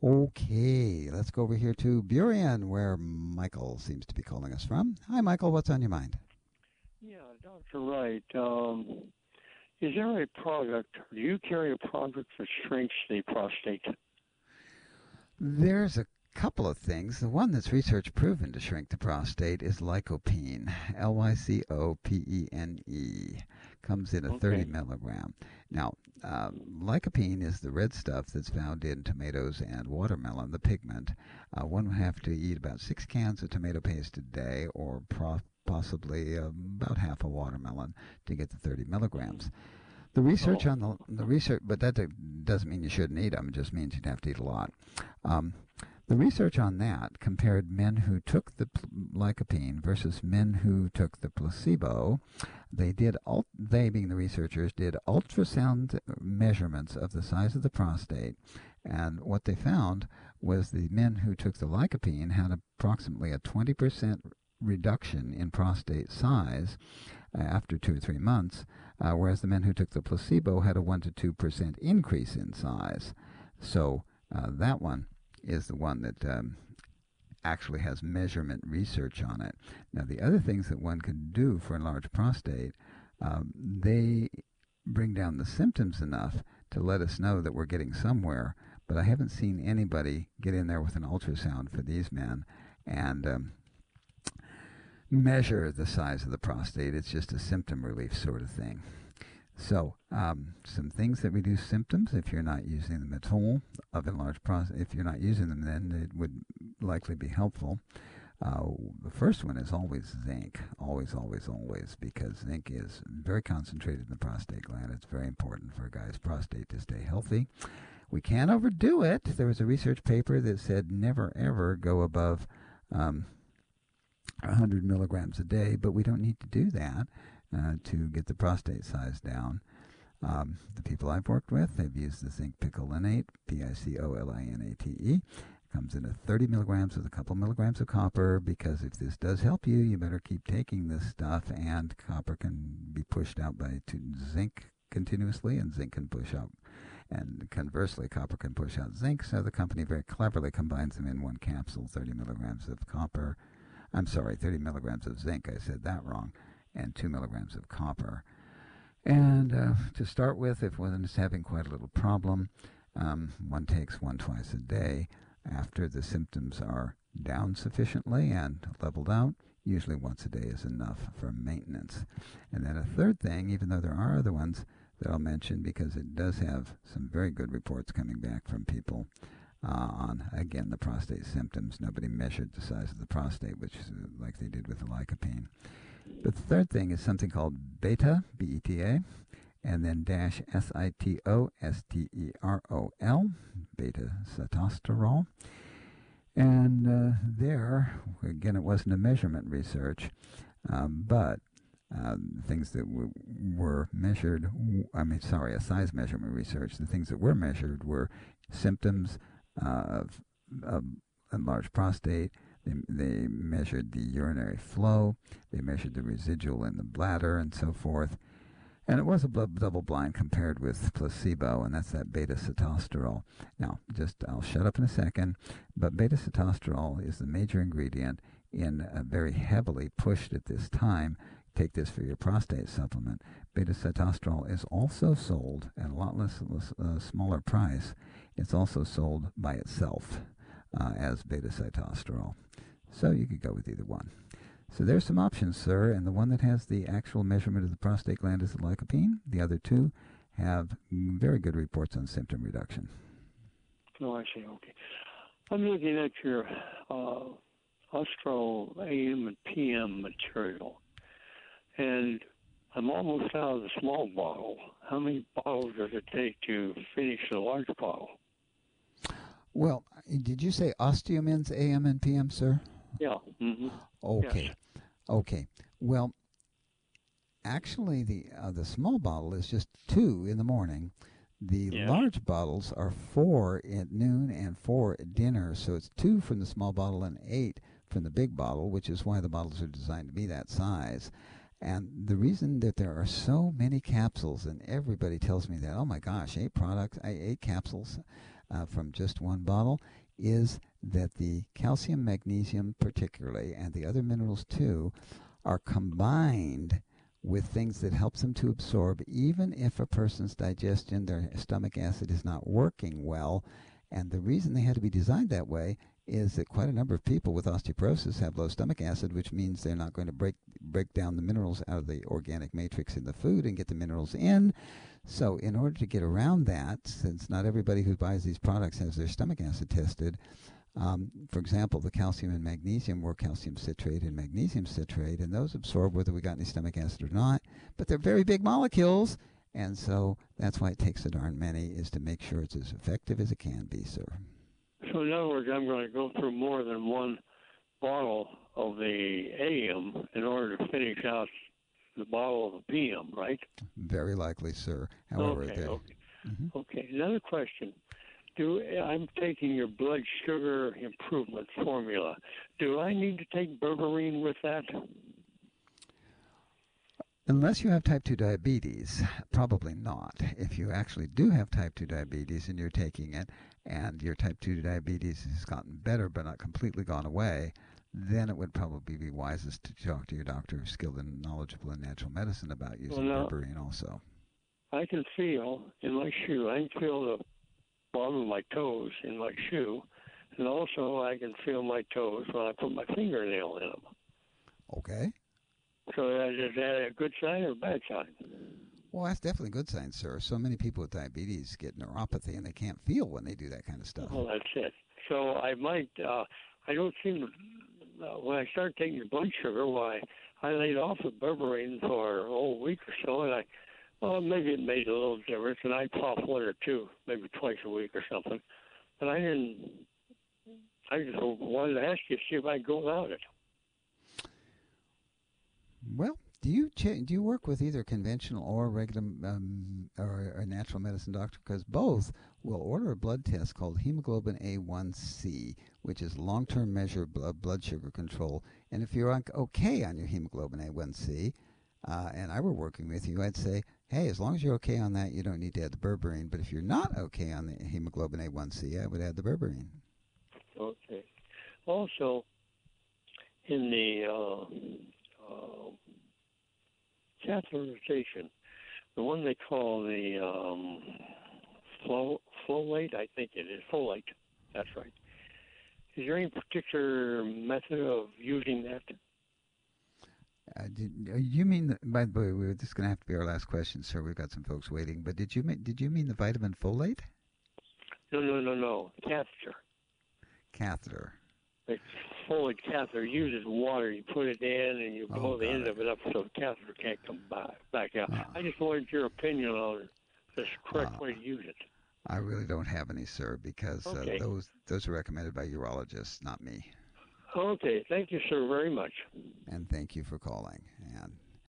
Okay, let's go over here to Burien, where Michael seems to be calling us from. Hi, Michael. What's on your mind? Yeah, Dr. Wright, is there a product, do you carry a product that shrinks the prostate? There's a couple of things. The one that's research proven to shrink the prostate is lycopene. Lycopene comes in a 30 Okay. milligram. Now, lycopene is the red stuff that's found in tomatoes and watermelon, the pigment. One would have to eat about 6 cans of tomato paste a day, or possibly about half a watermelon to get the 30 milligrams. The research Oh, on the research, but that doesn't mean you shouldn't eat them. It just means you'd have to eat a lot. Um, the research on that compared men who took the lycopene versus men who took the placebo. They being the researchers, did ultrasound measurements of the size of the prostate, and what they found was the men who took the lycopene had approximately a 20% reduction in prostate size after 2 or 3 months, whereas the men who took the placebo had a 1 to 2% increase in size. So that one is the one that actually has measurement research on it. Now, the other things that one can do for enlarged prostate, they bring down the symptoms enough to let us know that we're getting somewhere, but I haven't seen anybody get in there with an ultrasound for these men and measure the size of the prostate. It's just a symptom relief sort of thing. So, some things that reduce symptoms, if you're not using them at all, of enlarged prostate, if you're not using them, then it would likely be helpful. The first one is always zinc. Always, always, always, because zinc is very concentrated in the prostate gland. It's very important for a guy's prostate to stay healthy. We can't overdo it. There was a research paper that said never, ever go above 100 milligrams a day, but we don't need to do that to get the prostate size down. The people I've worked with, they've used the zinc picolinate, Picolinate. Comes in at 30 milligrams with a couple milligrams of copper, because if this does help you, you better keep taking this stuff, and copper can be pushed out by zinc continuously, and zinc can push out, and conversely, copper can push out zinc, so the company very cleverly combines them in one capsule, 30 milligrams of copper. I'm sorry, 30 milligrams of zinc, I said that wrong, and 2 milligrams of copper. And to start with, if one is having quite a little problem, one takes one twice a day. After the symptoms are down sufficiently and leveled out, usually once a day is enough for maintenance. And then a third thing, even though there are other ones that I'll mention, because it does have some very good reports coming back from people on, again, the prostate symptoms. Nobody measured the size of the prostate, which is like they did with the lycopene. But the third thing is something called beta, B-E-T-A, and then dash Sitosterol, beta sitosterol. And there, again, it wasn't a measurement research, but things that were measured, a size measurement research, the things that were measured were symptoms of enlarged prostate. They measured the urinary flow, they measured the residual in the bladder, and so forth. And it was a double-blind compared with placebo, and that's that beta-sitosterol. Now, I'll shut up in a second, but beta-sitosterol is the major ingredient in a very heavily pushed at this time, take this for your prostate supplement. Beta-sitosterol is also sold at a lot less smaller price. It's also sold by itself as beta-sitosterol. So you could go with either one. So there's some options, sir, and the one that has the actual measurement of the prostate gland is the lycopene. The other two have very good reports on symptom reduction. oh, I see. Okay. I'm looking at your Austral AM and PM material, and I'm almost out of the small bottle. How many bottles does it take to finish the large bottle? Well, did you say Osteomin's AM and PM, sir? Yeah. Mm-hmm. Okay. Yes. Okay. Well, actually, the small bottle is just 2 in the morning. The Yes. large bottles are 4 at noon and 4 at dinner, so it's 2 from the small bottle and 8 from the big bottle, which is why the bottles are designed to be that size. And the reason that there are so many capsules, and everybody tells me that, oh my gosh, 8 capsules. from just one bottle is that the calcium, magnesium particularly, and the other minerals too, are combined with things that helps them to absorb, even if a person's digestion, their stomach acid is not working well. And the reason they had to be designed that way is that quite a number of people with osteoporosis have low stomach acid, which means they're not going to break down the minerals out of the organic matrix in the food and get the minerals in. So in order to get around that, since not everybody who buys these products has their stomach acid tested, for example, the calcium and magnesium were calcium citrate and magnesium citrate, and those absorb whether we got any stomach acid or not, but they're very big molecules, and so that's why it takes so darn many, is to make sure it's as effective as it can be, sir. So in other words, I'm going to go through more than one bottle of the AM in order to finish out the bottle of the PM, right? Very likely, sir. However, Okay. Another question. I'm taking your blood sugar improvement formula. Do I need to take berberine with that? Unless you have type 2 diabetes, probably not. If you actually do have type 2 diabetes and you're taking it, and your type 2 diabetes has gotten better but not completely gone away, then it would probably be wisest to talk to your doctor who's skilled and knowledgeable in natural medicine about using berberine also. I can feel in my shoe, I can feel the bottom of my toes in my shoe, and also I can feel my toes when I put my fingernail in them. Okay. So is that a good sign or a bad sign? Well, that's definitely a good sign, sir. So many people with diabetes get neuropathy, and they can't feel when they do that kind of stuff. Well, that's it. So I might, I don't seem to, when I started taking your blood sugar, I laid off the berberine for a week or so, and maybe it made a little difference, and I'd pop one or two, maybe twice a week or something. But I just wanted to ask you to see if I could go without it. Well, do you work with either conventional or regular or a natural medicine doctor? Because both will order a blood test called hemoglobin A1C, which is long-term measure of blood sugar control. And if you're okay on your hemoglobin A1C, and I were working with you, I'd say, hey, as long as you're okay on that, you don't need to add the berberine. But if you're not okay on the hemoglobin A1C, I would add the berberine. Okay. Also, in the catheterization, the one they call the folate, I think it is folate. That's right. Is there any particular method of using that? You mean? By the way, this is going to have to be our last question, sir. We've got some folks waiting. But did you mean the vitamin folate? No. Catheter. The folate catheter uses water. You put it in and you blow the end of it up so the catheter can't come back out. I just wanted your opinion on the correct way to use it. I really don't have any, sir, because those are recommended by urologists, not me. Okay. Thank you, sir, very much. And thank you for calling. And